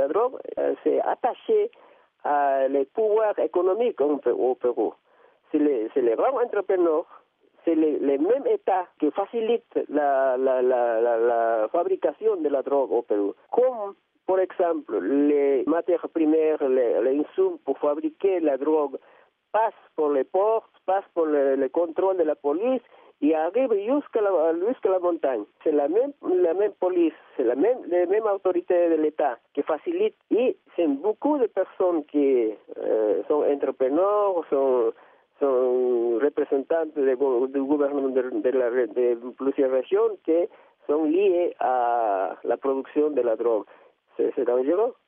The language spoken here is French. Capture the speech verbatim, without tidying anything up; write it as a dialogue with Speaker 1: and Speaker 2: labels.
Speaker 1: la drogue, euh, c'est attaché à les pouvoirs économiques au, au Pérou. C'est les, c'est les grands entrepreneurs, c'est les, les mêmes États qui facilitent la, la, la, la, la fabrication de la drogue au Pérou. Comme, par exemple, les matières premières, les, les insumos pour fabriquer la drogue passent par les ports, passent par le, le contrôle de la police et arrivent jusqu'à la, jusqu'à la montagne. C'est la même, la même police, c'est la même, les mêmes autorités de l'État qui facilitent. Et c'est beaucoup de personnes qui euh, sont entrepreneurs, sont, sont représentants de, du gouvernement de, de, la, de plusieurs régions qui sont liées à la production de la drogue. C'est, c'est dangereux.